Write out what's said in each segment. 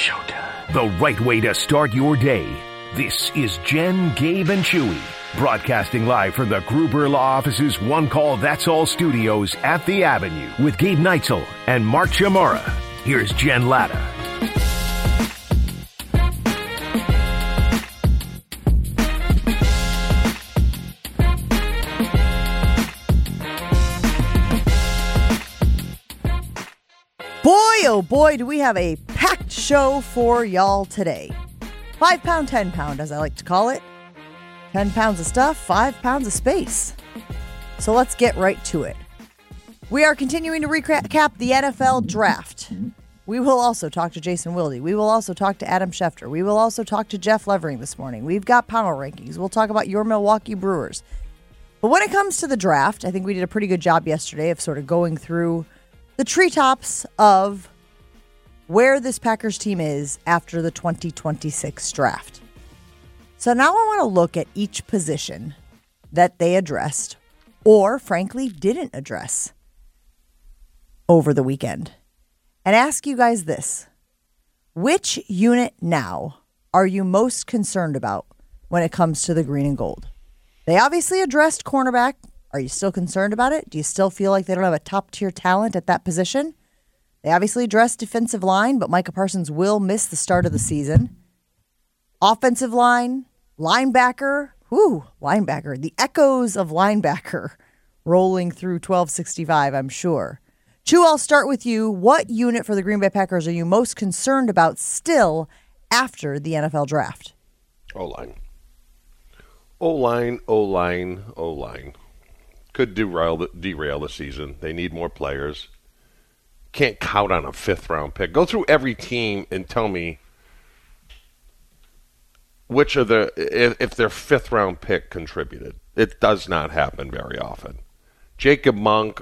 showtime. The right way to start your day. This is Jen, Gabe, and Chewy, broadcasting live from the Gruber Law Office's One Call That's All studios at the Avenue with Gabe Neitzel and Mark Chamara. Here's Jen Latta. Boy, oh boy, do we have a packed show for y'all today. 5 pound, 10 pound, as I like to call it. 10 pounds of stuff, 5 pounds of space. So let's get right to it. We are continuing to recap the NFL draft. We will also talk to Jason Wilde. We will also talk to Adam Schefter. We will also talk to Jeff Levering this morning. We've got power rankings. We'll talk about your Milwaukee Brewers. But when it comes to the draft, I think we did a pretty good job yesterday of sort of going through the treetops of where this Packers team is after the 2026 draft. So now I want to look at each position that they addressed or, frankly, didn't address over the weekend and ask you guys this. Which unit now are you most concerned about when it comes to the green and gold? They obviously addressed cornerback. Are you still concerned about it? Do you still feel like they don't have a top-tier talent at that position? They obviously addressed defensive line, but Micah Parsons will miss the start of the season. Offensive line, linebacker, linebacker. The echoes of linebacker rolling through 1265, I'm sure. Chew, I'll start with you. What unit for the Green Bay Packers are you most concerned about still after the NFL draft? O-line. O-line, O-line, O-line. Could derail the season. They need more players. Can't count on a fifth-round pick. Go through every team and tell me which of if their fifth-round pick contributed. It does not happen very often. Jacob Monk,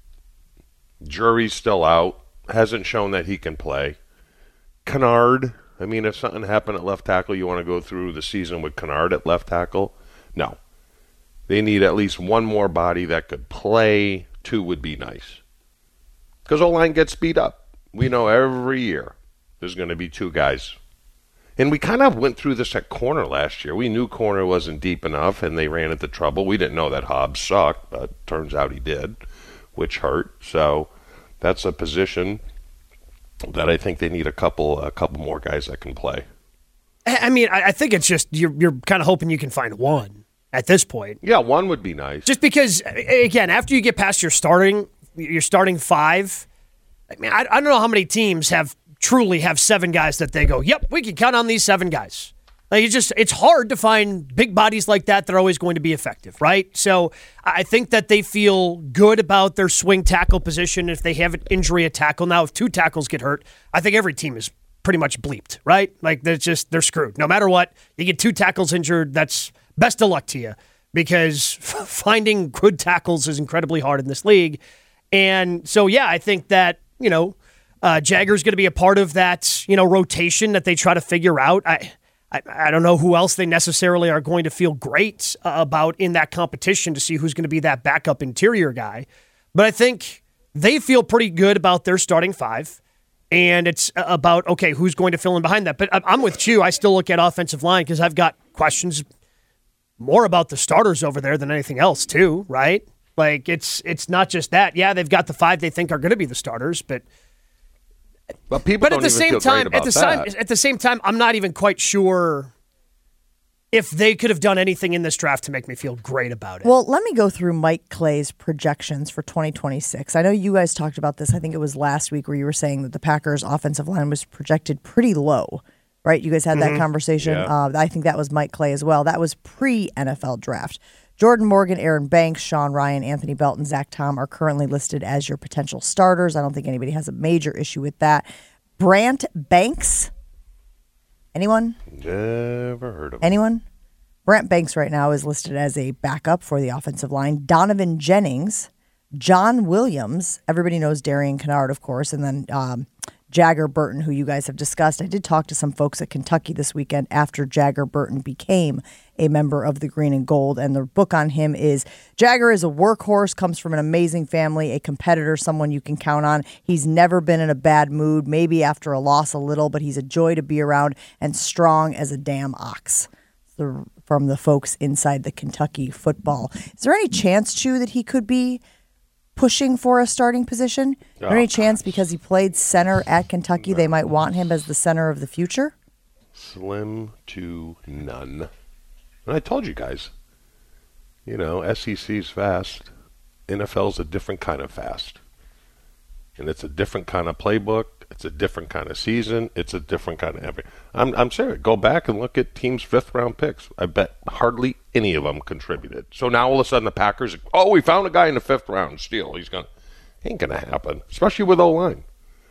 jury's still out. Hasn't shown that he can play. Kennard, I mean, if something happened at left tackle, you want to go through the season with Kennard at left tackle? No. They need at least one more body that could play. 2 would be nice. Because O-line gets beat up. We know every year there's going to be 2 guys. And we kind of went through this at corner last year. We knew corner wasn't deep enough, and they ran into trouble. We didn't know that Hobbs sucked, but turns out he did, which hurt. So that's a position that I think they need a couple more guys that can play. I mean, I think it's just you're kind of hoping you can find one at this point. Yeah, 1 would be nice. Just because, again, after you get past your starting 5, I mean, I don't know how many teams truly have 7 guys that they go, yep, we can count on these 7 guys. Like it's hard to find big bodies like that are always going to be effective, right? So I think that they feel good about their swing tackle position if they have an injury at tackle. Now, if 2 tackles get hurt, I think every team is pretty much bleeped, right? Like they're screwed. No matter what, you get 2 tackles injured, that's best of luck to you, because finding good tackles is incredibly hard in this league. And so, yeah, I think that, Jagger's going to be a part of that, rotation that they try to figure out. I don't know who else they necessarily are going to feel great about in that competition to see who's going to be that backup interior guy. But I think they feel pretty good about their starting 5. And it's about, okay, who's going to fill in behind that. But I'm with you. I still look at offensive line because I've got questions more about the starters over there than anything else too, right? Like it's not just that. Yeah, they've got the 5 they think are going to be the starters, but people at the same time, I'm not even quite sure if they could have done anything in this draft to make me feel great about it. Well, let me go through Mike Clay's projections for 2026. I know you guys talked about this. I think it was last week where you were saying that the Packers' offensive line was projected pretty low. Right? You guys had that conversation. Yeah. I think that was Mike Clay as well. That was pre-NFL draft. Jordan Morgan, Aaron Banks, Sean Ryan, Anthony Belton, Zach Tom are currently listed as your potential starters. I don't think anybody has a major issue with that. Brant Banks. Anyone? Never heard of him. Anyone? Brant Banks right now is listed as a backup for the offensive line. Donovan Jennings, John Williams. Everybody knows Darian Kennard, of course. And then Jagger Burton, who you guys have discussed. I did talk to some folks at Kentucky this weekend after Jagger Burton became a member of the Green and Gold, and the book on him is Jagger is a workhorse, comes from an amazing family, a competitor, someone you can count on. He's never been in a bad mood, maybe after a loss a little, but he's a joy to be around and strong as a damn ox. From the folks inside the Kentucky football. Is there any chance, Chew, that he could be pushing for a starting position? Is there any chance because he played center at Kentucky they might want him as the center of the future? Slim to none. And I told you guys, SEC's fast. NFL's a different kind of fast. And it's a different kind of playbook. It's a different kind of season. It's a different kind of everything. I'm serious. Go back and look at teams' fifth-round picks. I bet hardly any of them contributed. So now all of a sudden the Packers, we found a guy in the fifth round. Steal. Ain't gonna happen, especially with O-line.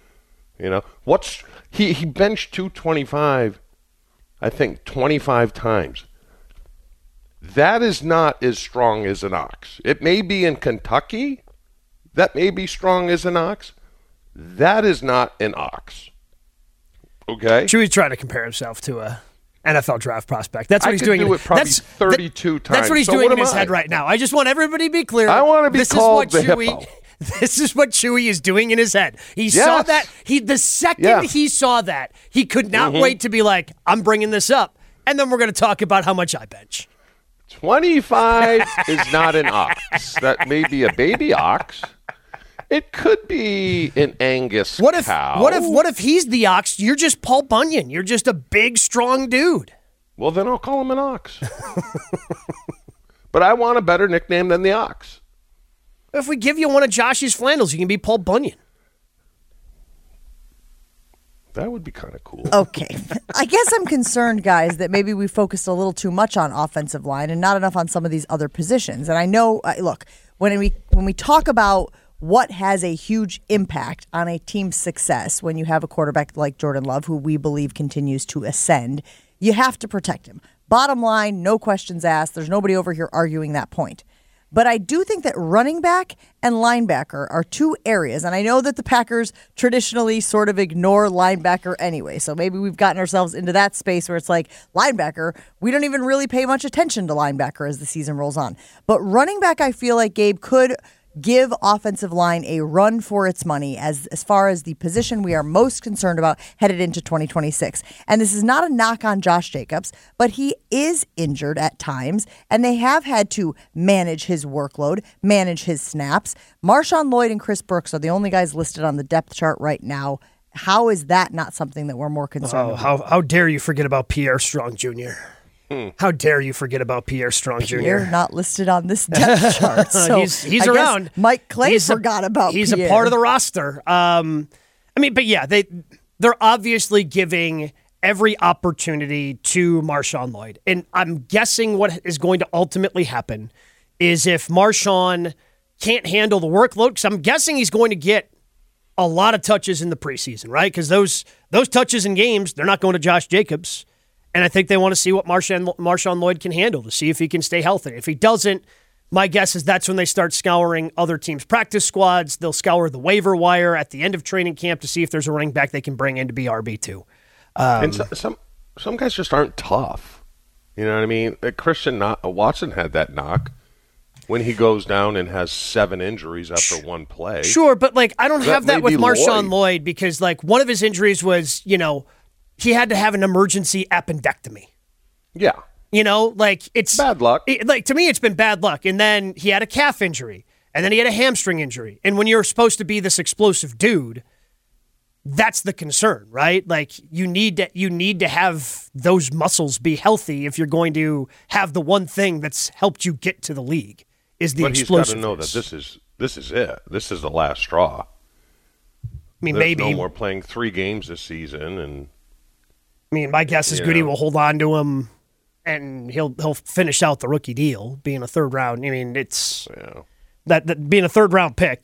He benched 225, I think 25 times. That is not as strong as an ox. It may be in Kentucky. That may be strong as an ox. That is not an ox. Okay? Chewy's trying to compare himself to a NFL draft prospect. That's what he's doing. I could do it probably 32 times. That's what he's doing in his head right now. I just want everybody to be clear. I want to be called the hippo. This is what Chewy is doing in his head. He saw that. The second he saw that, he could not wait to be like, I'm bringing this up. And then we're going to talk about how much I bench. 25 is not an ox. That may be a baby ox. It could be an Angus cow. What if he's the ox? You're just Paul Bunyan. You're just a big, strong dude. Well, then I'll call him an ox. But I want a better nickname than the ox. If we give you one of Josh's flannels, you can be Paul Bunyan. That would be kind of cool. Okay. I guess I'm concerned, guys, that maybe we focused a little too much on offensive line and not enough on some of these other positions. And I know, look, when we talk about what has a huge impact on a team's success when you have a quarterback like Jordan Love, who we believe continues to ascend, you have to protect him. Bottom line, no questions asked. There's nobody over here arguing that point. But I do think that running back and linebacker are two areas, and I know that the Packers traditionally sort of ignore linebacker anyway, so maybe we've gotten ourselves into that space where it's like, linebacker, we don't even really pay much attention to linebacker as the season rolls on. But running back, I feel like, Gabe, could give offensive line a run for its money as far as the position we are most concerned about headed into 2026. And this is not a knock on Josh Jacobs, but he is injured at times, and they have had to manage his workload, manage his snaps. Marshawn Lloyd and Chris Brooks are the only guys listed on the depth chart right now. How is that not something that we're more concerned about? How dare you forget about Pierre Strong Jr.? How dare you forget about Pierre Strong Jr.? Pierre not listed on this depth chart. So he's around. Mike Clay forgot about He's Pierre. a part of the roster. But yeah, they're obviously giving every opportunity to Marshawn Lloyd. And I'm guessing what is going to ultimately happen is if Marshawn can't handle the workload, because I'm guessing he's going to get a lot of touches in the preseason, right? Because those touches in games, they're not going to Josh Jacobs. And I think they want to see what Marshawn Lloyd can handle to see if he can stay healthy. If he doesn't, my guess is that's when they start scouring other teams' practice squads. They'll scour the waiver wire at the end of training camp to see if there's a running back they can bring in to be RB2. And some guys just aren't tough. You know what I mean? Christian Watson had that knock when he goes down and has 7 injuries after one play. Sure, but I don't have that with Marshawn Lloyd because one of his injuries was, he had to have an emergency appendectomy. Yeah. It's bad luck. To me, it's been bad luck. And then he had a calf injury. And then he had a hamstring injury. And when you're supposed to be this explosive dude, that's the concern, right? You need to have those muscles be healthy if you're going to have the one thing that's helped you get to the league is the explosiveness. But he's got to know that this is it. This is the last straw. There's maybe no more playing 3 games this season, and my guess is Goody will hold on to him, and he'll finish out the rookie deal, being a third round. It's that being a third round pick.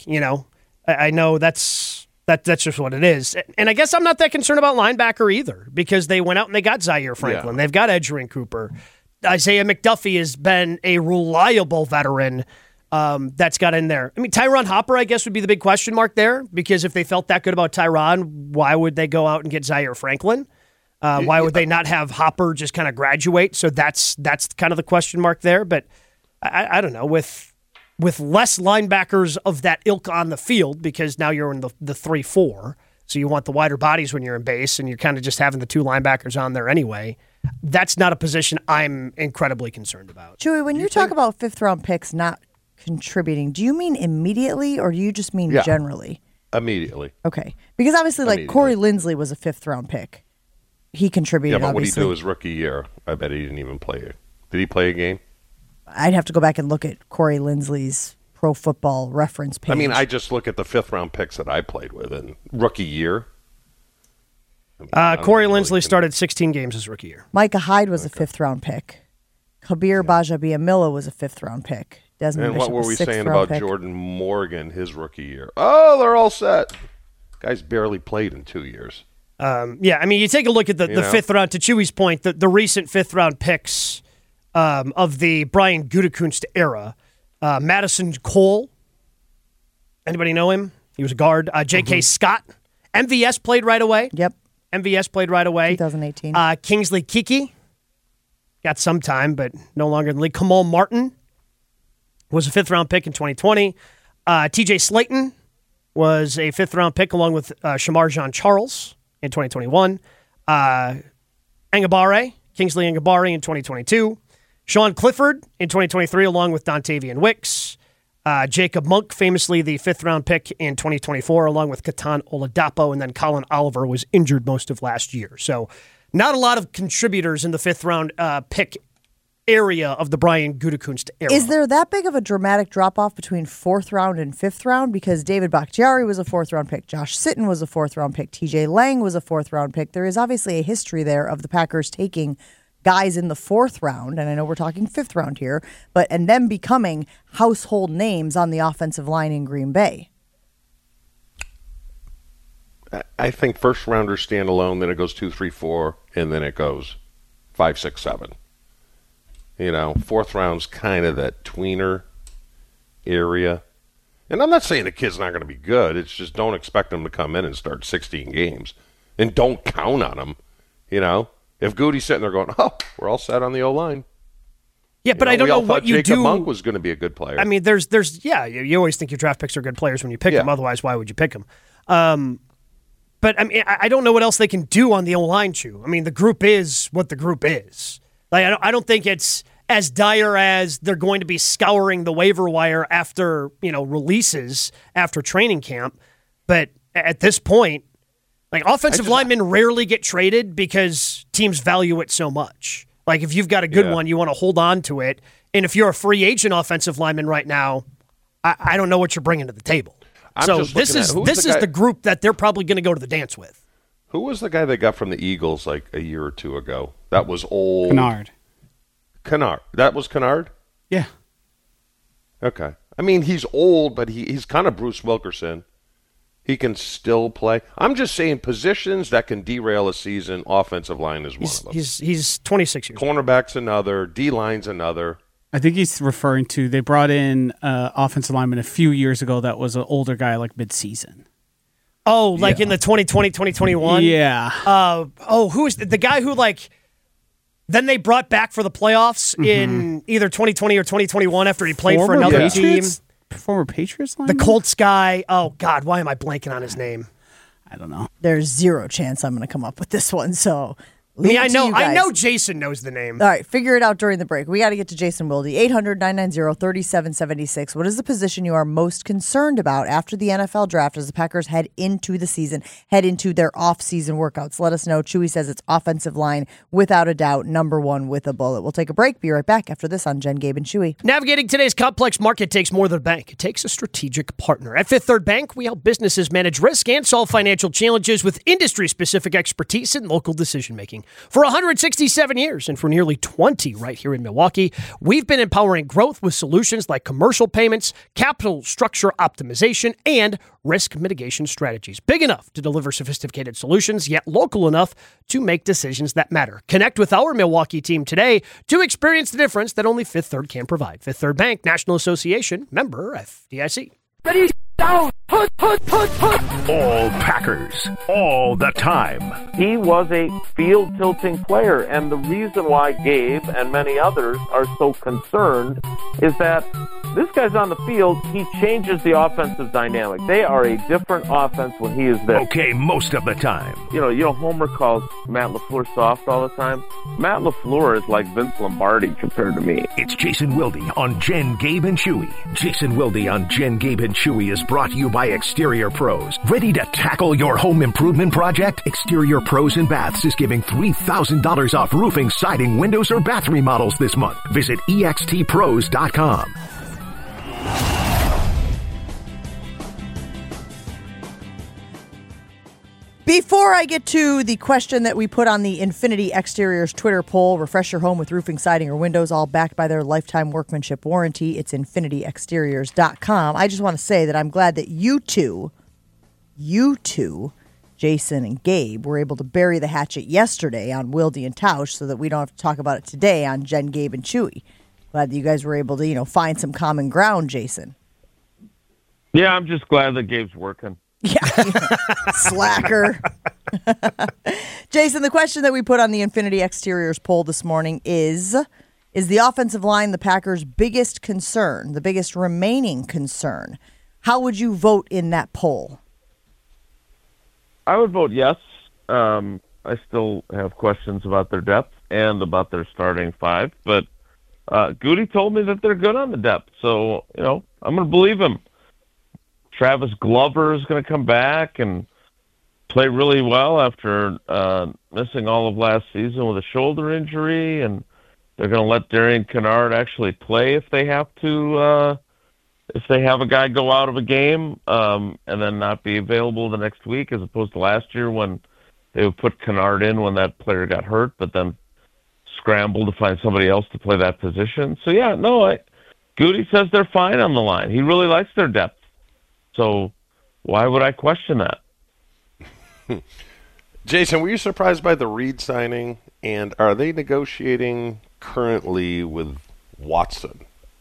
I know that's just what it is. And I guess I'm not that concerned about linebacker either because they went out and they got Zaire Franklin. Yeah. They've got Edgerrin Cooper. Isaiah McDuffie has been a reliable veteran that's got in there. I mean, Tyron Hopper, I guess, would be the big question mark there, because if they felt that good about Tyron, why would they go out and get Zaire Franklin? Why would they not have Hopper just kind of graduate? So that's kind of the question mark there. But I don't know, with less linebackers of that ilk on the field, because now you're in the 3-4, so you want the wider bodies when you're in base, and you're kind of just having the two linebackers on there anyway. That's not a position I'm incredibly concerned about. Chewy, when you talk about fifth-round picks not contributing, do you mean immediately or do you just mean generally? Immediately. Okay. Because obviously, like, Corey Linsley was a fifth-round pick. He contributed, Yeah, but obviously. what did he do his rookie year? I bet he didn't even play it. Did he play a game? I'd have to go back and look at Corey Linsley's Pro Football Reference page. I mean, I just look at the fifth-round picks that I played with in rookie year. Corey Linsley started 16 games his rookie year. Micah Hyde was a fifth-round pick. Kabir Bajabiamila was a fifth-round pick. Desmond And Bishop what were we was saying sixth-round about pick. Jordan Morgan, his rookie year? Oh, they're all set. Guy's barely played in 2 years. Yeah, I mean, you take a look at the fifth round, to Chewy's point, the recent fifth-round picks of the Brian Gutekunst era. Madison Cole, anybody know him? He was a guard. J.K. Scott, MVS played right away. Yep. MVS played right away. 2018. Kingsley Kiki got some time, but no longer in the league. Kamal Martin was a fifth-round pick in 2020. T.J. Slayton was a fifth-round pick along with Shamar Jean-Charles in 2021. Kingsley Angabare in 2022. Sean Clifford in 2023 along with Dontavian Wicks. Jacob Monk, famously the fifth-round pick in 2024, along with Katan Oladapo, and then Colin Oliver was injured most of last year. So not a lot of contributors in the fifth-round pick area of the Brian Gutekunst era. Is there that big of a dramatic drop-off between fourth round and fifth round? Because David Bakhtiari was a fourth-round pick. Josh Sitton was a fourth-round pick. TJ Lang was a fourth-round pick. There is obviously a history there of the Packers taking guys in the fourth round, and I know we're talking fifth round here, and them becoming household names on the offensive line in Green Bay. I think first rounders stand alone, then it goes 2, 3, 4, and then it goes 5, 6, 7. Fourth round's kind of that tweener area. And I'm not saying the kid's not going to be good. It's just don't expect him to come in and start 16 games. And don't count on him, If Goody's sitting there going, we're all set on the O-line. Yeah, but I don't know what you do. Jacob Monk was going to be a good player. I mean, you always think your draft picks are good players when you pick them. Otherwise, why would you pick them? But I mean, I don't know what else they can do on the O-line, Chew. I mean, the group is what the group is. Like, I don't think it's as dire as they're going to be scouring the waiver wire after, releases after training camp. But at this point, like, offensive linemen rarely get traded because teams value it so much. Like, if you've got a good one, you want to hold on to it. And if you're a free agent offensive lineman right now, I don't know what you're bringing to the table. This is the group that they're probably going to go to the dance with. Who was the guy they got from the Eagles like a year or two ago? That was old. Kennard. That was Kennard? Yeah. Okay. I mean, he's old, but he's kind of Bruce Wilkerson. He can still play. I'm just saying positions that can derail a season, offensive line is one of them. He's 26 years old. Cornerback's another. D-line's another. I think he's referring to, they brought in offensive lineman a few years ago that was an older guy like mid-season. Oh, like in the 2020, 2021? Yeah. Who is the guy who, like, then they brought back for the playoffs in either 2020 or 2021 after he played for another team? Former Patriots lineman? The Colts guy. Oh, God, why am I blanking on his name? I don't know. There's zero chance I'm going to come up with this one, so I know Jason knows the name. All right, figure it out during the break. We got to get to Jason Wilde. 800-990-3776. What is the position you are most concerned about after the NFL draft as the Packers head into the season, head into their off-season workouts? Let us know. Chewy says it's offensive line, without a doubt, number one with a bullet. We'll take a break. Be right back after this on Jen, Gabe, and Chewy. Navigating today's complex market takes more than a bank. It takes a strategic partner. At Fifth Third Bank, we help businesses manage risk and solve financial challenges with industry-specific expertise and local decision-making. For 167 years and for nearly 20 right here in Milwaukee, we've been empowering growth with solutions like commercial payments, capital structure optimization, and risk mitigation strategies. Big enough to deliver sophisticated solutions, yet local enough to make decisions that matter. Connect with our Milwaukee team today to experience the difference that only Fifth Third can provide. Fifth Third Bank, National Association, member FDIC. Ready, down, put. All Packers, all the time. He was a field-tilting player, and the reason why Gabe and many others are so concerned is that this guy's on the field, he changes the offensive dynamic. They are a different offense when he is there. Okay, most of the time. You know, Homer calls Matt LaFleur soft all the time. Matt LaFleur is like Vince Lombardi compared to me. It's Jason Wilde on Jen, Gabe, and Chewy. Jason Wilde on Jen, Gabe, and Chewy is brought to you by Exterior Pros. Ready to tackle your home improvement project? Exterior Pros and Baths is giving $3,000 off roofing, siding, windows, or bath remodels this month. Visit extpros.com. Before I get to the question that we put on the Infinity Exteriors Twitter poll, refresh your home with roofing, siding, or windows, all backed by their lifetime workmanship warranty. It's infinityexteriors.com. I just want to say that I'm glad that you two, Jason and Gabe, were able to bury the hatchet yesterday on Wilde and Tausch so that we don't have to talk about it today on Jen, Gabe, and Chewy. Glad that you guys were able to, find some common ground, Jason. Yeah, I'm just glad that Gabe's working. Yeah, slacker. Jason, the question that we put on the Infinity Exteriors poll this morning is the offensive line the Packers' biggest concern, the biggest remaining concern? How would you vote in that poll? I would vote yes. I still have questions about their depth and about their starting five, but Goody told me that they're good on the depth, so, I'm going to believe him. Travis Glover is going to come back and play really well after missing all of last season with a shoulder injury, and they're going to let Darian Kennard actually play if they have to, if they have a guy go out of a game and then not be available the next week, as opposed to last year when they would put Kennard in when that player got hurt, but then scramble to find somebody else to play that position. So, Goody says they're fine on the line. He really likes their depth. So why would I question that? Jason, were you surprised by the Reed signing? And are they negotiating currently with Watson?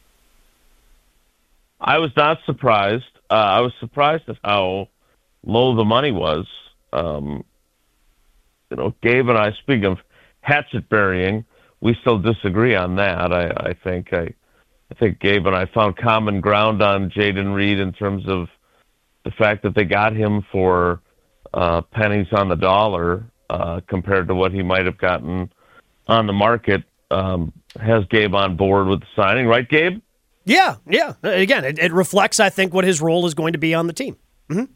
I was not surprised. I was surprised at how low the money was. Gabe and I, speaking of hatchet burying, we still disagree on that. I think Gabe and I found common ground on Jayden Reed in terms of the fact that they got him for pennies on the dollar compared to what he might have gotten on the market. Has Gabe on board with the signing, right, Gabe? Yeah. Again, it reflects, I think, what his role is going to be on the team. Mm-hmm.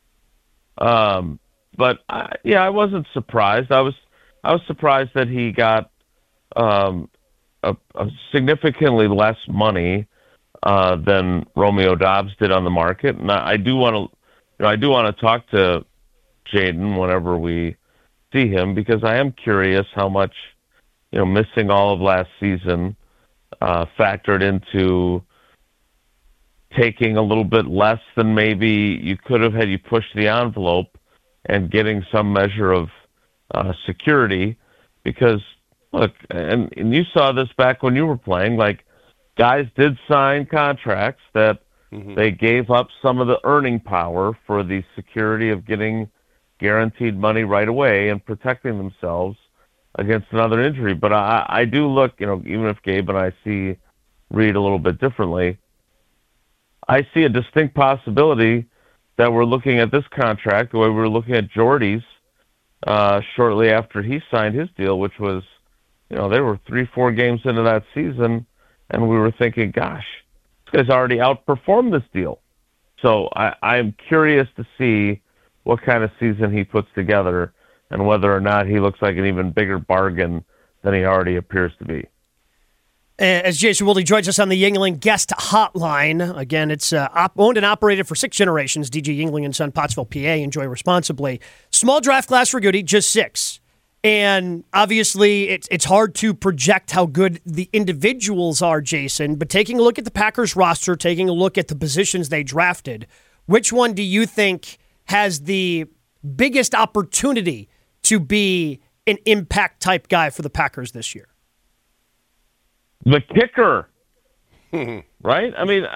But I wasn't surprised. I was surprised that he got a significantly less money than Romeo Doubs did on the market, and I do want to talk to Jayden whenever we see him, because I am curious how much missing all of last season factored into taking a little bit less than maybe you could have had you pushed the envelope and getting some measure of security. Because look, and you saw this back when you were playing, like, guys did sign contracts that they gave up some of the earning power for the security of getting guaranteed money right away and protecting themselves against another injury. But I do look, even if Gabe and I see Reed a little bit differently, I see a distinct possibility that we're looking at this contract the way we were looking at Jordy's shortly after he signed his deal, which was, they were 3-4 games into that season, and we were thinking, gosh, this guy's already outperformed this deal. So I'm curious to see what kind of season he puts together and whether or not he looks like an even bigger bargain than he already appears to be. As Jason Wilde joins us on the Yuengling Guest Hotline. Again, it's owned and operated for 6 generations. DG Yuengling and Son, Pottsville, PA. Enjoy responsibly. Small draft class for Goody, just 6. And obviously, it's hard to project how good the individuals are, Jason. But taking a look at the Packers roster, taking a look at the positions they drafted, which one do you think has the biggest opportunity to be an impact type guy for the Packers this year? The kicker, right? I mean,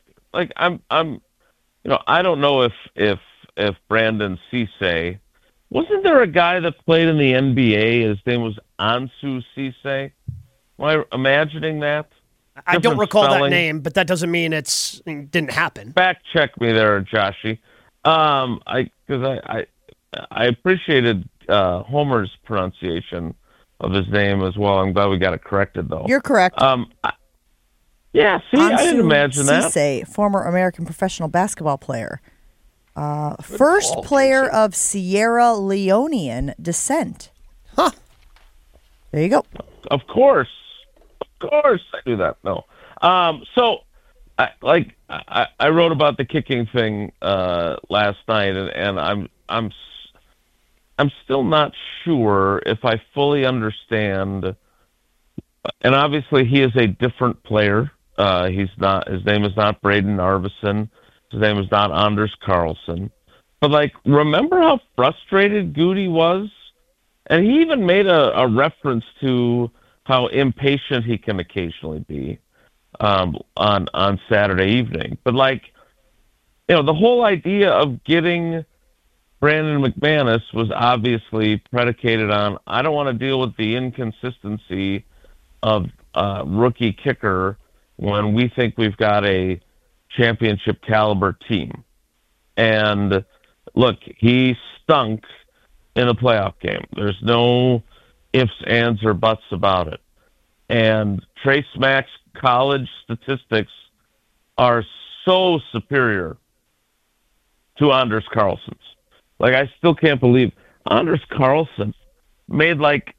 I don't know if Brandon Cisse, wasn't there a guy that played in the NBA? His name was Ansu Cisse. Am I imagining that? I don't recall spelling. that name, but that doesn't mean it didn't happen. Fact check me there, Joshy. I appreciated Homer's pronunciation of his name as well. I'm glad we got it corrected, though. You're correct. Yeah, see, I didn't imagine that. Cisse, former American professional basketball player. First player of Sierra Leonean descent. Huh. There you go. Of course I do that. No. So, I wrote about the kicking thing last night, and I'm still not sure if I fully understand. And obviously, he is a different player. His name is not Braden Arvison. His name is not Anders Carlson. But, remember how frustrated Goody was? And he even made a reference to how impatient he can occasionally be on Saturday evening. But, the whole idea of getting Brandon McManus was obviously predicated on, I don't want to deal with the inconsistency of rookie kicker when we think we've got a championship caliber team. And look, he stunk in a playoff game. There's no ifs, ands, or buts about it. And Trace Mack's college statistics are so superior to Anders Carlson's. I still can't believe Anders Carlson made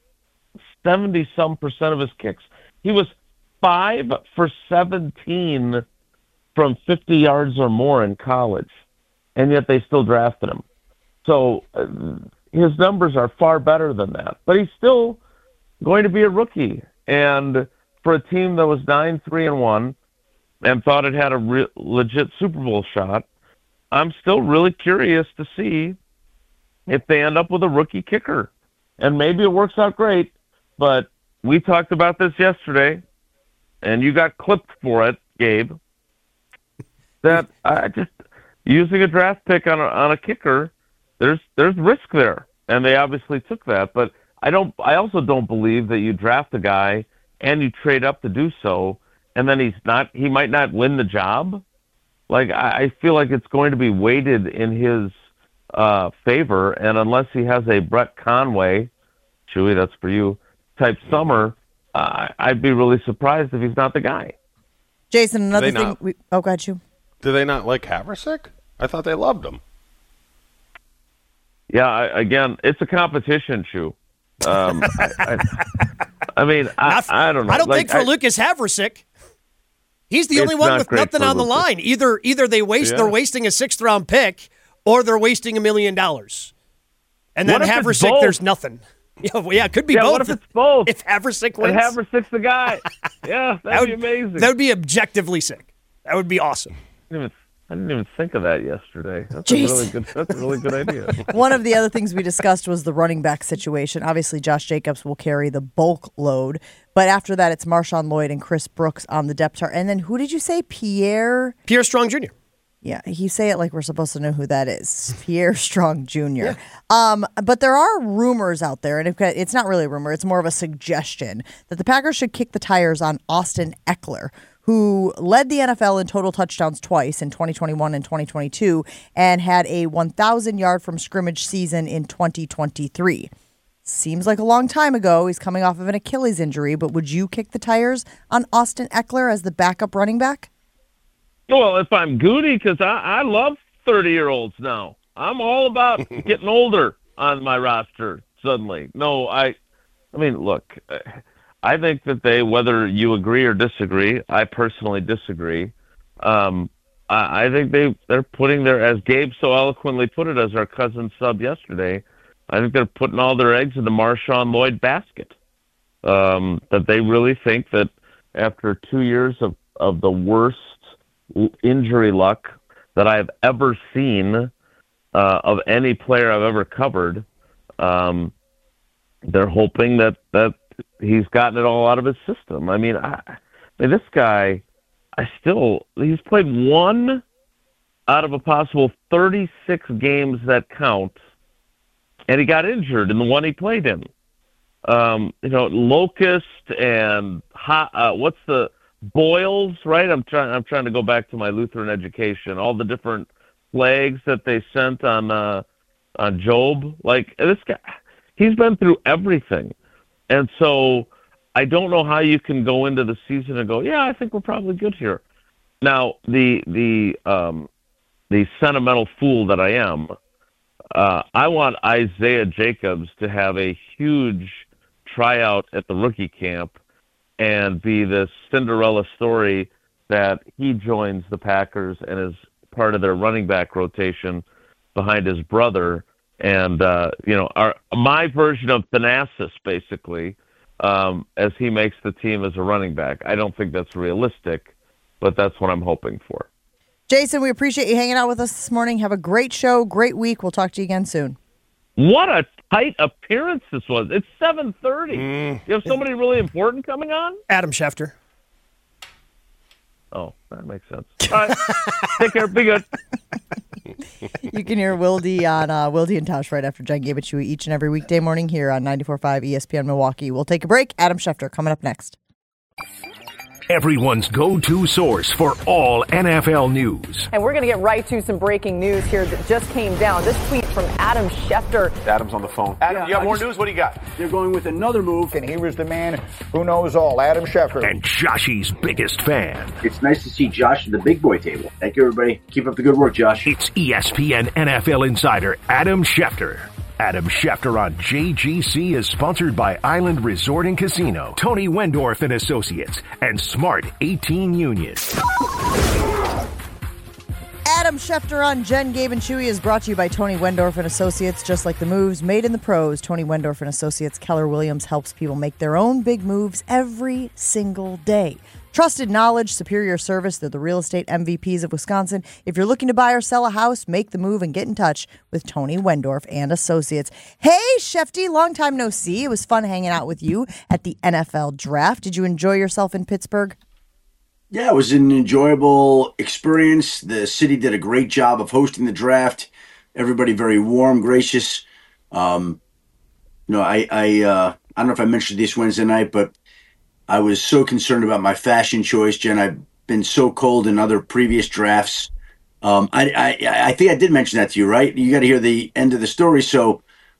70-some% of his kicks. He was 5 for 17 from 50 yards or more in college, and yet they still drafted him. So his numbers are far better than that. But he's still going to be a rookie. And for a team that was 9-3-1 and thought it had a legit Super Bowl shot, I'm still really curious to see if they end up with a rookie kicker. And maybe it works out great, but we talked about this yesterday, and you got clipped for it, Gabe, that using a draft pick on a kicker, there's risk there, and they obviously took that. But I also don't believe that you draft a guy and you trade up to do so, and then he might not win the job. I feel like it's going to be weighted in his favor, and unless he has a Brett Conway, Chewy, that's for you, type summer, I'd be really surprised if he's not the guy. Jason, another thing. Go ahead, you. Do they not like Havrisik? I thought they loved him. Yeah, again, it's a competition, Chew. I mean, I don't know. I don't think for Lucas Havrisik. He's the only one with nothing on the line. Either they're wasting a 6th-round pick, or they're wasting $1 million. And then Havrisik, there's nothing. Yeah, it could be both. What if it's both? If Havrisik wins? And Havrisik's the guy. Yeah, that'd be amazing. That would be objectively sick. That would be awesome. I didn't even think of that yesterday. That's a really good idea. One of the other things we discussed was the running back situation. Obviously, Josh Jacobs will carry the bulk load. But after that, it's Marshawn Lloyd and Chris Brooks on the depth chart. And then who did you say? Pierre Strong Jr. Yeah, you say it like we're supposed to know who that is. Pierre Strong Jr. Yeah. But there are rumors out there, and it's not really a rumor, it's more of a suggestion, that the Packers should kick the tires on Austin Eckler, who led the NFL in total touchdowns twice in 2021 and 2022 and had a 1,000-yard from scrimmage season in 2023. Seems like a long time ago. He's coming off of an Achilles injury, but would you kick the tires on Austin Eckler as the backup running back? Well, if I'm Goody, because I love 30-year-olds now. I'm all about getting older on my roster suddenly. No, I mean, look, I think that whether you agree or disagree, I personally disagree. I think they're putting as Gabe so eloquently put it, as our cousin sub yesterday, I think they're putting all their eggs in the Marshawn Lloyd basket. That they really think that after 2 years of the worst injury luck that I've ever seen of any player I've ever covered, they're hoping that he's gotten it all out of his system. I mean, this guy, he's played 1 out of a possible 36 games that count, and he got injured in the one he played in. Locust and what's the boils, right? I'm trying to go back to my Lutheran education. All the different plagues that they sent on Job. Like, this guy, he's been through everything, and so I don't know how you can go into the season and go, yeah, I think we're probably good here. Now, the sentimental fool that I am, I want Isaiah Jacobs to have a huge tryout at the rookie camp and be this Cinderella story that he joins the Packers and is part of their running back rotation behind his brother. And, my version of Thanasis, basically, as he makes the team as a running back. I don't think that's realistic, but that's what I'm hoping for. Jason, we appreciate you hanging out with us this morning. Have a great show, great week. We'll talk to you again soon. What a tight appearance this was. It's 7:30. You have somebody really important coming on? Adam Schefter. Oh, that makes sense. All right. Take care. Be good. You can hear Wildy on Wildy and Tausch right after Jen gave it to you each and every weekday morning here on 94.5 ESPN Milwaukee. We'll take a break. Adam Schefter coming up next. Everyone's go-to source for all NFL news. And we're going to get right to some breaking news here that just came down. This tweet from Adam Schefter. Adam's on the phone. Adam, you got more news? What do you got? They're going with another move, and he was the man who knows all, Adam Schefter. And Joshy's biggest fan. It's nice to see Josh at the big boy table. Thank you, everybody. Keep up the good work, Josh. It's ESPN NFL insider Adam Schefter. Adam Schefter on JGC is sponsored by Island Resort and Casino, Tony Wendorf and Associates, and Smart 18 Union. Adam Schefter on Jen, Gabe, and Chewy is brought to you by Tony Wendorf and Associates. Just like the moves made in the pros, Tony Wendorf and Associates Keller Williams helps people make their own big moves every single day. Trusted knowledge, superior service. They're the real estate MVPs of Wisconsin. If you're looking to buy or sell a house, make the move and get in touch with Tony Wendorf and Associates. Hey, Shefty, long time no see. It was fun hanging out with you at the NFL draft. Did you enjoy yourself in Pittsburgh? Yeah, it was an enjoyable experience. The city did a great job of hosting the draft. Everybody very warm, gracious. I don't know if I mentioned this Wednesday night, but I was so concerned about my fashion choice, Jen. I've been so cold in other previous drafts. I think I did mention that to you, right? You got to hear the end of the story. So,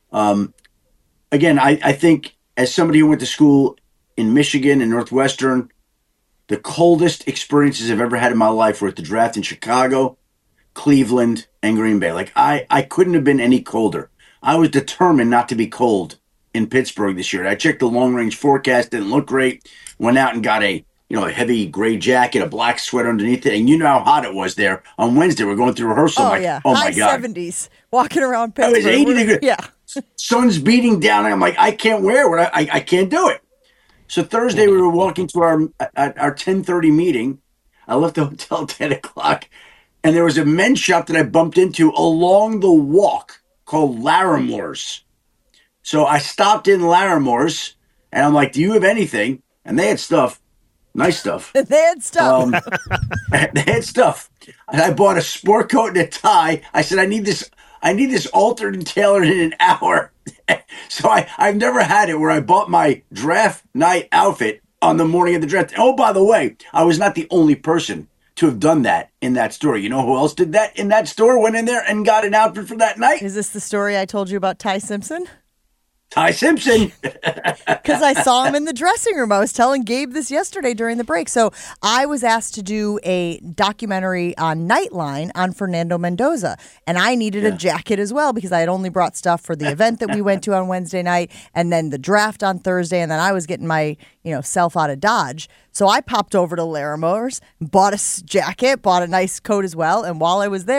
again, I think as somebody who went to school in Michigan and Northwestern, the coldest experiences I've ever had in my life were at the draft in Chicago, Cleveland, and Green Bay. Like, I couldn't have been any colder. I was determined not to be cold in Pittsburgh this year. I checked the long-range forecast, didn't look great. Went out and got a heavy gray jacket, a black sweater underneath it, and you know how hot it was there on Wednesday. We're going through rehearsal. Oh, yeah. Oh, High my God. 70s, walking around Pittsburgh. It was 80 degrees. Yeah. Sun's beating down, and I'm like, I can't wear it. I can't do it. So Thursday, we were walking to our 10:30 meeting. I left the hotel at 10 o'clock, and there was a men's shop that I bumped into along the walk called Laramore's. So I stopped in Laramore's, and I'm like, do you have anything? And they had stuff, nice stuff. They had stuff. They had stuff. And I bought a sport coat and a tie. I said, I need this altered and tailored in an hour. So I've never had it where I bought my draft night outfit on the morning of the draft. Oh, by the way, I was not the only person to have done that in that store. You know who else did that in that store? Went in there and got an outfit for that night? Is this the story I told you about Ty Simpson? Ty Simpson. Because I saw him in the dressing room. I was telling Gabe this yesterday during the break. So I was asked to do a documentary on Nightline on Fernando Mendoza. And I needed a jacket as well because I had only brought stuff for the event that we went to on Wednesday night and then the draft on Thursday. And then I was getting my self out of Dodge. So I popped over to Laramore's, bought a jacket, bought a nice coat as well. And while I was there,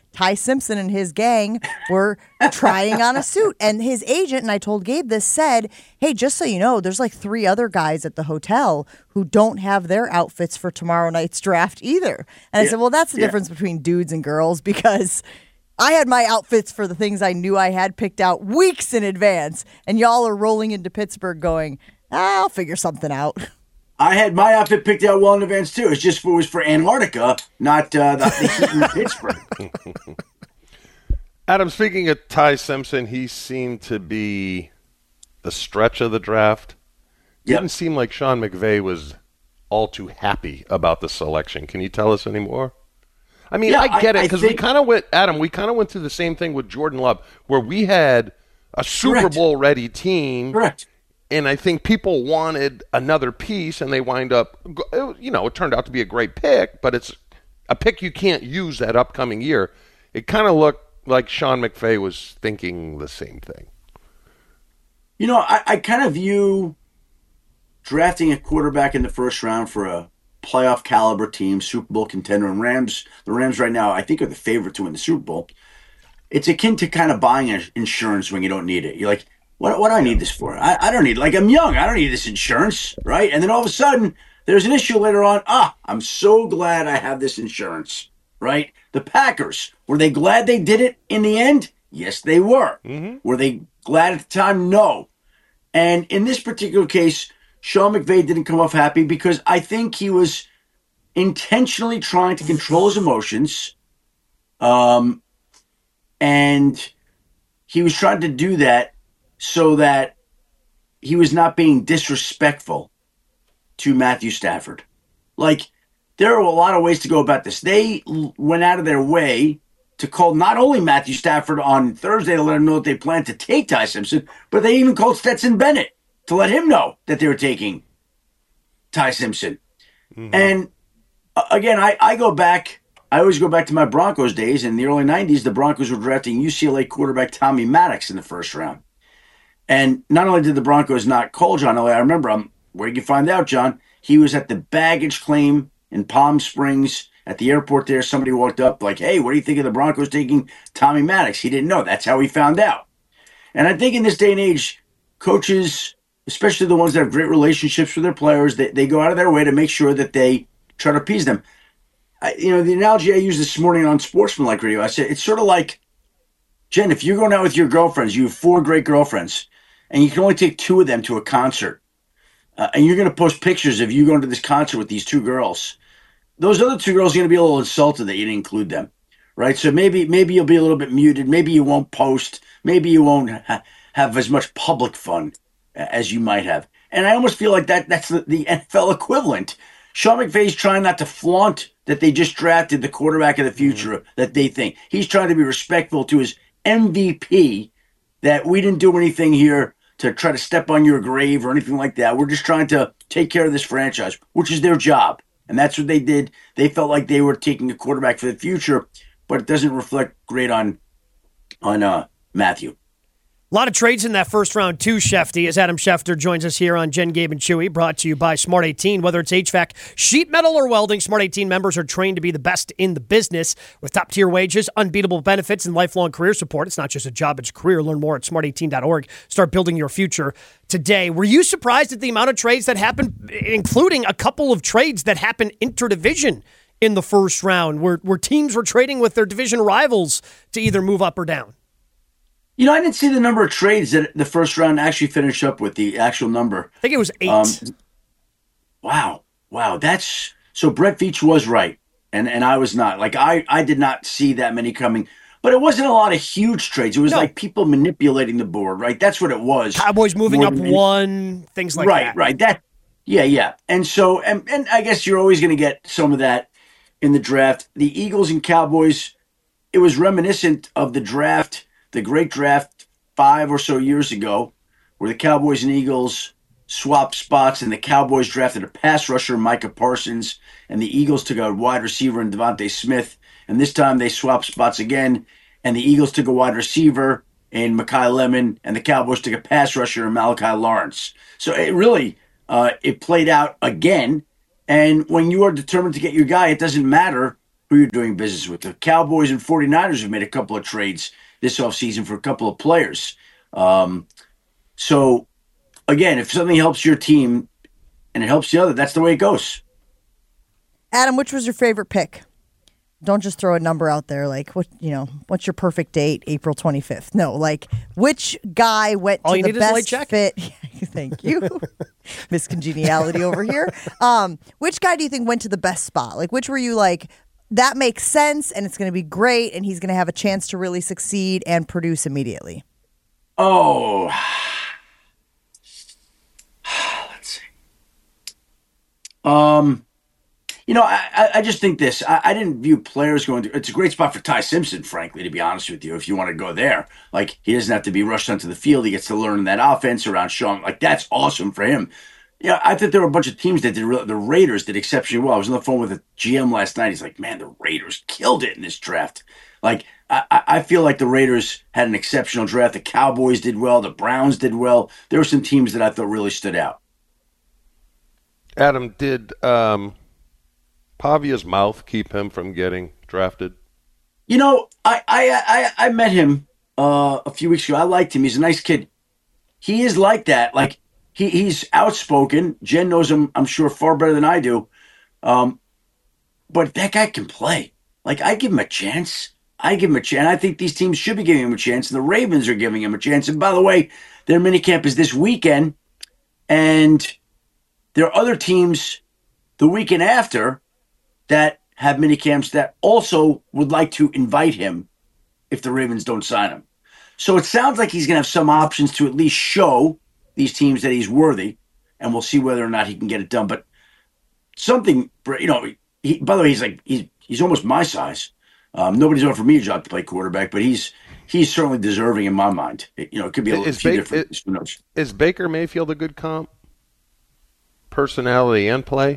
Ty Simpson and his gang were trying on a suit. And his agent, and I told Gabe this, said, hey, just so you know, there's like 3 other guys at the hotel who don't have their outfits for tomorrow night's draft either. And I said, well, that's the difference between dudes and girls, because I had my outfits for the things I knew I had picked out weeks in advance. And y'all are rolling into Pittsburgh going, I'll figure something out. I had my outfit picked out well in advance, too. It was for Antarctica, not the heat in Pittsburgh. Adam, speaking of Ty Simpson, he seemed to be the stretch of the draft. Didn't seem like Sean McVay was all too happy about the selection. Can you tell us any more? I mean, I get it, because we kind of went through the same thing with Jordan Love, where we had a Super Bowl-ready team. Correct. And I think people wanted another piece, and they wind up, it turned out to be a great pick, but it's a pick you can't use that upcoming year. It kind of looked like Sean McVay was thinking the same thing. I kind of view drafting a quarterback in the first round for a playoff caliber team, Super Bowl contender, and the Rams right now, I think, are the favorite to win the Super Bowl. It's akin to kind of buying insurance when you don't need it. You're like, what do I need this for? I don't need it. Like, I'm young. I don't need this insurance, right? And then all of a sudden, there's an issue later on. I'm so glad I have this insurance, right? The Packers, were they glad they did it in the end? Yes, they were. Mm-hmm. Were they glad at the time? No. And in this particular case, Sean McVay didn't come off happy because I think he was intentionally trying to control his emotions. And he was trying to do that so that he was not being disrespectful to Matthew Stafford. Like, there are a lot of ways to go about this. They went out of their way to call not only Matthew Stafford on Thursday to let him know that they planned to take Ty Simpson, but they even called Stetson Bennett to let him know that they were taking Ty Simpson. Mm-hmm. And again, I always go back to my Broncos days. In the early 90s, the Broncos were drafting UCLA quarterback Tommy Maddox in the first round. And not only did the Broncos not call John Elway, I remember, where did you find out, John? He was at the baggage claim in Palm Springs at the airport there. Somebody walked up like, hey, what do you think of the Broncos taking Tommy Maddox? He didn't know. That's how he found out. And I think in this day and age, coaches, especially the ones that have great relationships with their players, they go out of their way to make sure that they try to appease them. The analogy I used this morning on Sportsmanlike Radio, I said, it's sort of like, Jen, if you're going out with your girlfriends, you have 4 great girlfriends, and you can only take 2 of them to a concert, and you're going to post pictures of you going to this concert with these 2 girls. Those other 2 girls are going to be a little insulted that you didn't include them, right? So maybe you'll be a little bit muted. Maybe you won't post. Maybe you won't have as much public fun as you might have. And I almost feel like that's the NFL equivalent. Sean McVay's trying not to flaunt that they just drafted the quarterback of the future that they think. He's trying to be respectful to his MVP, that we didn't do anything here to try to step on your grave or anything like that. We're just trying to take care of this franchise, which is their job. And that's what they did. They felt like they were taking a quarterback for the future, but it doesn't reflect great on Matthew. A lot of trades in that first round, too, Shefty, as Adam Schefter joins us here on Jen, Gabe, and Chewy, brought to you by Smart 18. Whether it's HVAC, sheet metal, or welding, Smart 18 members are trained to be the best in the business. With top-tier wages, unbeatable benefits, and lifelong career support, it's not just a job, it's a career. Learn more at smart18.org. Start building your future today. Were you surprised at the amount of trades that happened, including a couple of trades that happened interdivision in the first round, where teams were trading with their division rivals to either move up or down? I didn't see the number of trades that the first round actually finished up with, the actual number. I think it was 8. Wow. So Brett Veach was right, and I was not. Like, I did not see that many coming. But it wasn't a lot of huge trades. It was like people manipulating the board, right? That's what it was. Cowboys moving up 1, things like that. Right. Yeah. And so, and I guess you're always going to get some of that in the draft. The Eagles and Cowboys, it was reminiscent of the draft, the great draft 5 or so years ago, where the Cowboys and Eagles swapped spots, and the Cowboys drafted a pass rusher, Micah Parsons, and the Eagles took a wide receiver in Devontae Smith. And this time they swapped spots again, and the Eagles took a wide receiver in Mekhi Lemon, and the Cowboys took a pass rusher in Malachi Lawrence. So it really, it played out again. And when you are determined to get your guy, it doesn't matter who you're doing business with. The Cowboys and 49ers have made a couple of trades this offseason for a couple of players. So, again, if something helps your team and it helps the other, that's the way it goes. Adam, which was your favorite pick? Don't just throw a number out there like, what's your perfect date, April 25th? No, like, which guy went to the best fit? Thank you. Miss Congeniality over here. Which guy do you think went to the best spot? Like, which were you like, that makes sense and it's going to be great and he's going to have a chance to really succeed and produce immediately? Oh, let's see. I just think this. I didn't view players going to. It's a great spot for Ty Simpson, frankly, to be honest with you, if you want to go there. Like, he doesn't have to be rushed onto the field. He gets to learn that offense around Sean. Like, that's awesome for him. I think there were a bunch of teams that did. The Raiders did exceptionally well. I was on the phone with a GM last night. He's like, man, the Raiders killed it in this draft. Like, I feel like the Raiders had an exceptional draft. The Cowboys did well. The Browns did well. There were some teams that I thought really stood out. Adam, did Pavia's mouth keep him from getting drafted? I met him a few weeks ago. I liked him. He's a nice kid. He is like that. Like, he's outspoken. Jen knows him, I'm sure, far better than I do. But that guy can play. Like, I give him a chance. I think these teams should be giving him a chance, and the Ravens are giving him a chance. And by the way, their minicamp is this weekend, and there are other teams the weekend after that have minicamps that also would like to invite him if the Ravens don't sign him. So it sounds like he's going to have some options to at least show these teams that he's worthy, and we'll see whether or not he can get it done. But something, by the way, he's almost my size. Nobody's offered me a job to play quarterback, but he's certainly deserving in my mind. It could be a few different. Who knows? Is Baker Mayfield a good comp? Personality and play?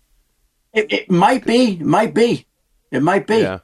It might be. It might be. Yeah.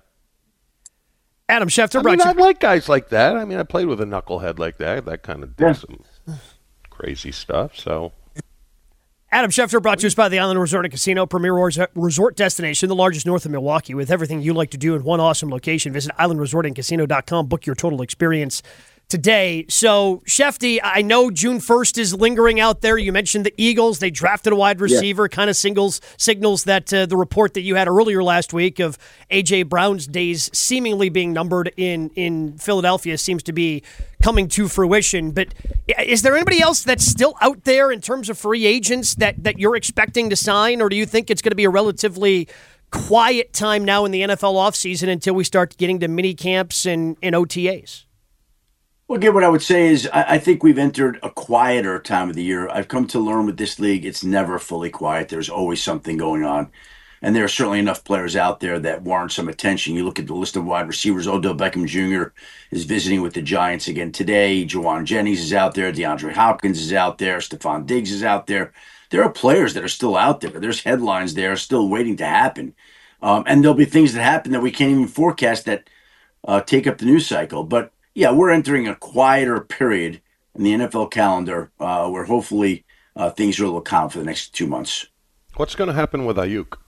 Adam Schefter, I like guys like that. I mean, I played with a knucklehead like that. That kind of did some crazy stuff. So, Adam Schefter brought to us by the Island Resort and Casino, premier resort destination, the largest north of Milwaukee, with everything you like to do in one awesome location. Visit islandresortandcasino.com. Book your total experience today. So, Shefty, I know June 1st is lingering out there. You mentioned the Eagles. They drafted a wide receiver, kind of signals that the report that you had earlier last week of A.J. Brown's days seemingly being numbered in Philadelphia seems to be coming to fruition. But is there anybody else that's still out there in terms of free agents that you're expecting to sign, or do you think it's going to be a relatively quiet time now in the NFL offseason until we start getting to mini camps and OTAs? Well, again, what I would say is I think we've entered a quieter time of the year. I've come to learn with this league, it's never fully quiet. There's always something going on. And there are certainly enough players out there that warrant some attention. You look at the list of wide receivers. Odell Beckham Jr. is visiting with the Giants again today. Jawan Jennings is out there. DeAndre Hopkins is out there. Stephon Diggs is out there. There are players that are still out there. There's headlines there still waiting to happen. And there'll be things that happen that we can't even forecast that take up the news cycle. But yeah, we're entering a quieter period in the NFL calendar where hopefully things are a little calm for the next 2 months. What's going to happen with Ayuk?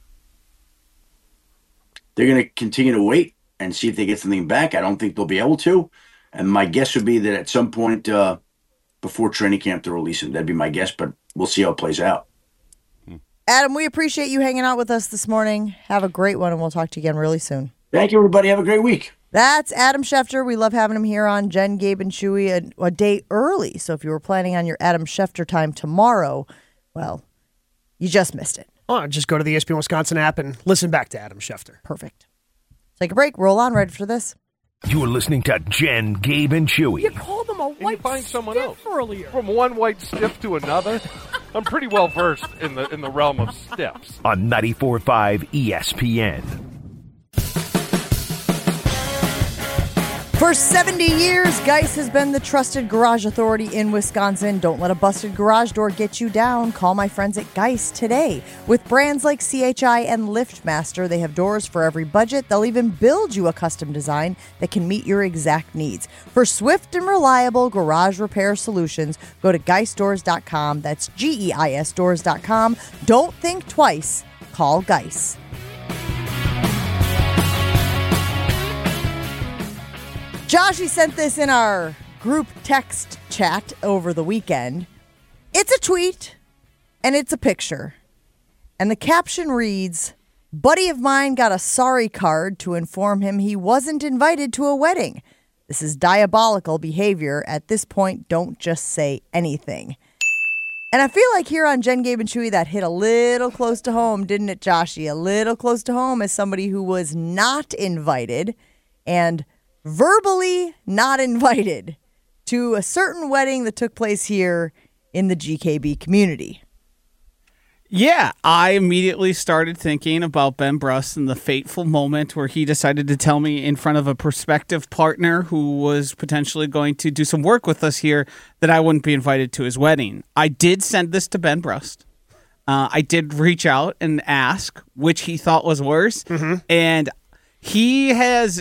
They're going to continue to wait and see if they get something back. I don't think they'll be able to. And my guess would be that at some point before training camp, they'll release him. That'd be my guess, but we'll see how it plays out. Adam, we appreciate you hanging out with us this morning. Have a great one, and we'll talk to you again really soon. Thank you, everybody. Have a great week. That's Adam Schefter. We love having him here on Jen, Gabe, and Chewy a day early. So if you were planning on your Adam Schefter time tomorrow, well, you just missed it. Oh, just go to the ESPN Wisconsin app and listen back to Adam Schefter. Perfect. Take a break. Roll on right after this. You're listening to Jen, Gabe, and Chewy. You called them a white find someone stiff else earlier. From one white stiff to another. I'm pretty well versed in the realm of stiffs. On 94.5 ESPN. For 70 years, Geist has been the trusted garage authority in Wisconsin. Don't let a busted garage door get you down. Call my friends at Geist today. With brands like CHI and LiftMaster, they have doors for every budget. They'll even build you a custom design that can meet your exact needs. For swift and reliable garage repair solutions, go to geistdoors.com. That's GEIS doors.com. Don't think twice. Call Geist. Joshy sent this in our group text chat over the weekend. It's a tweet, and it's a picture. And the caption reads, "Buddy of mine got a sorry card to inform him he wasn't invited to a wedding. This is diabolical behavior. At this point, don't just say anything." And I feel like here on Jen, Gabe, and Chewy, that hit a little close to home, didn't it, Joshy? A little close to home as somebody who was not invited and verbally not invited to a certain wedding that took place here in the GKB community. Yeah, I immediately started thinking about Ben Brust and the fateful moment where he decided to tell me in front of a prospective partner who was potentially going to do some work with us here that I wouldn't be invited to his wedding. I did send this to Ben Brust. I did reach out and ask which he thought was worse. And he has...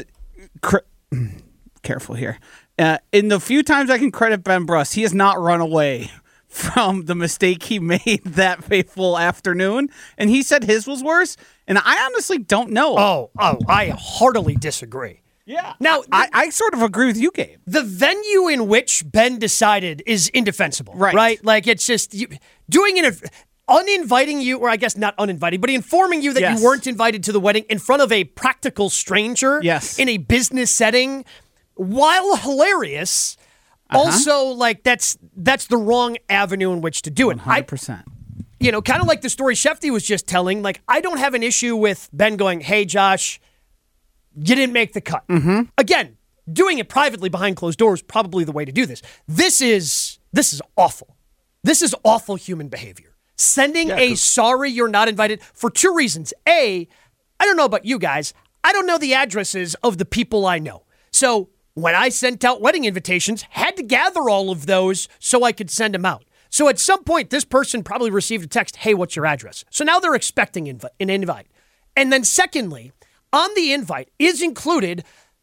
careful here. In the few times I can credit Ben Brust, he has not run away from the mistake he made that fateful afternoon, and he said his was worse, and I honestly don't know. I heartily disagree. Yeah. Now, I sort of agree with you, Gabe. The venue in which Ben decided is indefensible, right? Like, it's just doing it, uninviting you, or I guess not uninviting, but informing you that you weren't invited to the wedding in front of a practical stranger in a business setting, while hilarious. Also, like, that's the wrong avenue in which to do it. 100%. Kind of like the story Shefty was just telling. Like, I don't have an issue with Ben going, "Hey, Josh, you didn't make the cut." Again, doing it privately behind closed doors is probably the way to do this. This is awful. This is awful human behavior. Sending a sorry you're not invited for two reasons. A, I don't know about you guys. I don't know the addresses of the people I know. So when I sent out wedding invitations, had to gather all of those so I could send them out. So at some point, this person probably received a text, "Hey, what's your address?" So now they're expecting an invite. And then secondly, on the invite is included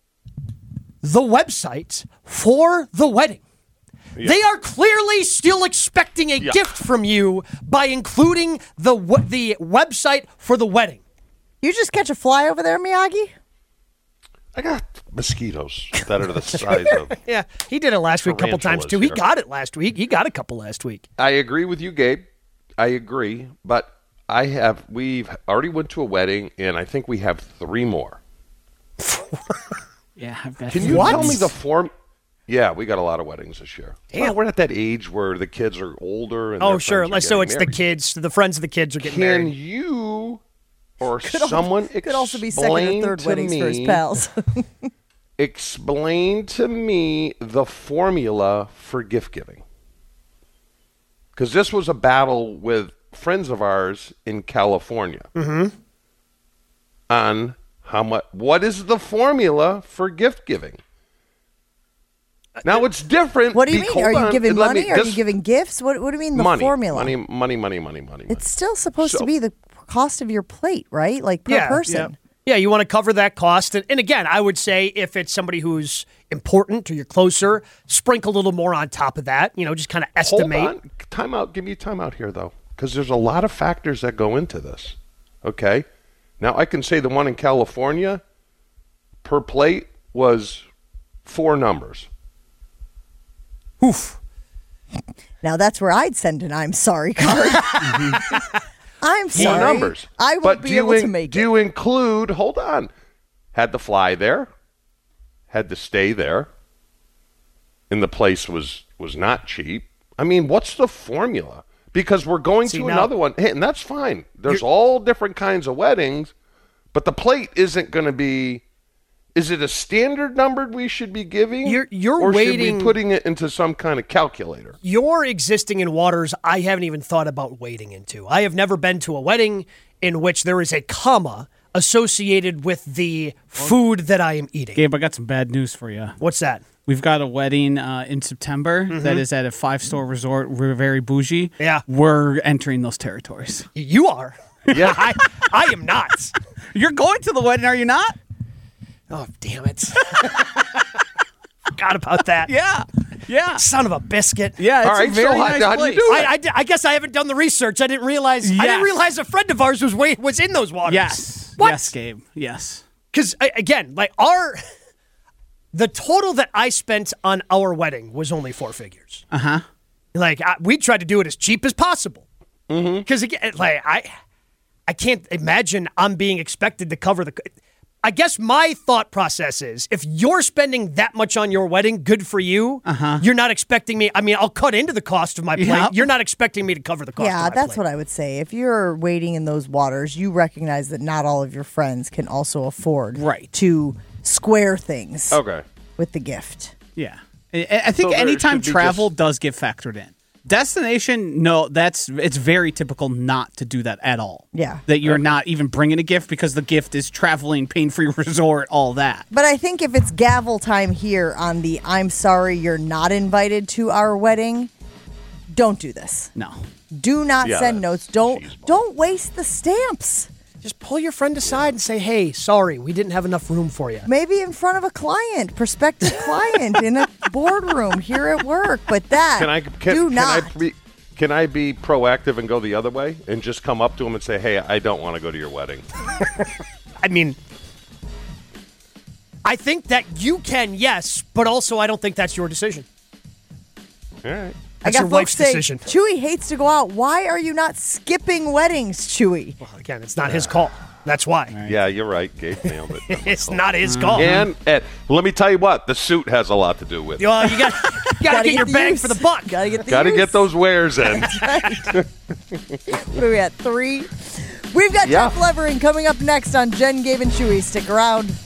the website for the wedding. Yeah. They are clearly still expecting a gift from you by including the website for the wedding. You just catch a fly over there, Miyagi? I got mosquitoes that are the size of... Yeah, he did it last week a couple times, too. He got it last week. He got a couple last week. I agree with you, Gabe. I agree. But we've already went to a wedding, and I think we have 3 more. Yeah, I've got... Can you tell me the form... Yeah, we got a lot of weddings this year. Well, we're at that age where the kids are older. And sure. So it's married. The kids, the friends of the kids are getting married. Can you or someone could also be second or third weddings for his pals. Explain to me the formula for gift giving. Because this was a battle with friends of ours in California on what is the formula for gift giving. Now it's different. What do you mean? Are you giving money? Are you giving gifts? What do you mean the formula? Money. It's still supposed to be the cost of your plate, right? Like per person. Yeah, you want to cover that cost. And again, I would say if it's somebody who's important or you're closer, sprinkle a little more on top of that. Just kind of estimate. Hold on. Time out. Give me a time out here, though, because there's a lot of factors that go into this. Okay? Now, I can say the one in California per plate was 4 numbers. Oof. Now that's where I'd send an "I'm sorry" card. I'm sorry. 4 numbers. I won't be able to make it. Do you include, hold on, had to fly there, had to stay there, and the place was not cheap. I mean, what's the formula? Because we're going to another one, and that's fine. There's all different kinds of weddings, but the plate isn't going to be... Is it a standard number we should be giving? Or should we be putting it into some kind of calculator? You're existing in waters I haven't even thought about wading into. I have never been to a wedding in which there is a comma associated with the food that I am eating. Gabe, I got some bad news for you. What's that? We've got a wedding in September that is at a 5-star resort. We're very bougie. Yeah. We're entering those territories. You are? Yeah. I am not. You're going to the wedding, are you not? Oh, damn it. Forgot about that. Yeah. Son of a biscuit. Yeah, it's all right, a very nice how do place. you do it? I guess I haven't done the research. I didn't realize a friend of ours was in those waters. Yes. What? Yes, Gabe. Yes. Because, again, like The total that I spent on our wedding was only 4 figures. Uh-huh. Like, we tried to do it as cheap as possible. Because, again, like, I can't imagine I'm being expected to cover the... I guess my thought process is, if you're spending that much on your wedding, good for you. You're not expecting me... I mean, I'll cut into the cost of my plate. Yep. You're not expecting me to cover the cost of my plate. Yeah, that's what I would say. If you're wading in those waters, you recognize that not all of your friends can also afford to square things with the gift. Yeah. I think anytime travel does get factored in. Destination, no, it's very typical not to do that at all. Yeah. That you're not even bringing a gift because the gift is traveling, pain-free resort, all that. But I think if it's gavel time here on the I'm sorry you're not invited to our wedding, don't do this. No. Do not send notes. Don't waste the stamps. Just pull your friend aside and say, hey, sorry, we didn't have enough room for you. Maybe in front of a client, prospective client in a boardroom here at work. But that, do not. Can I be proactive and go the other way and just come up to him and say, hey, I don't want to go to your wedding? I mean, I think that you can, yes, but also I don't think that's your decision. All right. That's your wife's decision. Chewy hates to go out. Why are you not skipping weddings, Chewy? Well, again, it's not his call. That's why. Right. Yeah, you're right. Gabe nailed it. It's not his call. And let me tell you what, the suit has a lot to do with it. Well, you got to get your bang for the buck. Got to get those wares in. What are we at, 3? We've got Jeff Levering coming up next on Jen, Gabe, and Chewy. Stick around.